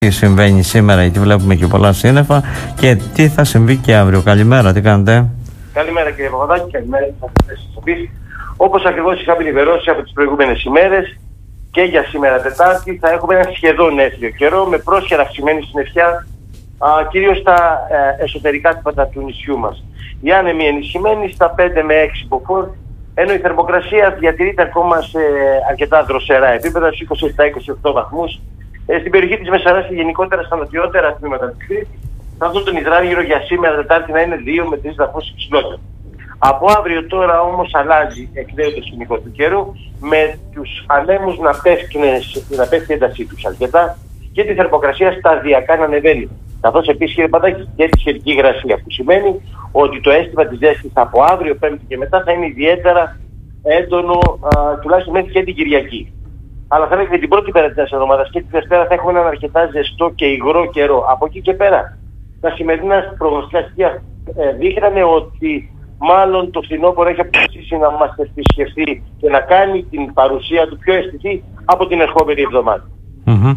Τι συμβαίνει σήμερα, γιατί βλέπουμε και πολλά σύννεφα, και τι θα συμβεί και αύριο. Καλημέρα, τι κάνετε? Καλημέρα κύριε Παπαδάκη, καλημέρα σας. Όπως ακριβώς είχαμε ενημερώσει από τις προηγούμενες ημέρες, και για σήμερα Τετάρτη θα έχουμε ένα σχεδόν έθριο καιρό με πρόσχερα αυξημένη συννεφιά, κυρίως στα εσωτερικά τμήματα του νησιού μας. Οι άνεμοι ενισχυμένοι στα 5 με 6 μποφόρ, ενώ η θερμοκρασία διατηρείται ακόμα σε αρκετά δροσερά επίπεδα, στους 27-28 βαθμούς. Στην περιοχή της Μεσαράς και γενικότερα στα νοτιότερα τμήματα της Κρήτης, θα δουν τον υδράργυρο για σήμερα Τετάρτη να είναι 2 με 3 βαθμούς υψηλότερο. Από αύριο τώρα όμως αλλάζει εκ νέου το σκηνικό του καιρού, με τους ανέμους να πέφτει η έντασή τους αρκετά και τη θερμοκρασία σταδιακά να ανεβαίνει. Καθώς επίσης κύριε Παπαδάκη και τη σχετική υγρασία, που σημαίνει ότι το αίσθημα της ζέστης από αύριο Πέμπτη και μετά θα είναι ιδιαίτερα έντονο, τουλάχιστον μέχρι και την Κυριακή. Αλλά θα μέχρι την πρώτη μέρα της εβδομάδας και τη Δευτέρα θα έχουμε έναν αρκετά ζεστό και υγρό καιρό. Από εκεί και πέρα, τα σημερινά προγνωστικά στοιχεία δείχνανε ότι μάλλον το φθινόπωρο έχει αποφασίσει να μας επισκεφθεί και να κάνει την παρουσία του πιο αισθητή από την ερχόμενη εβδομάδα.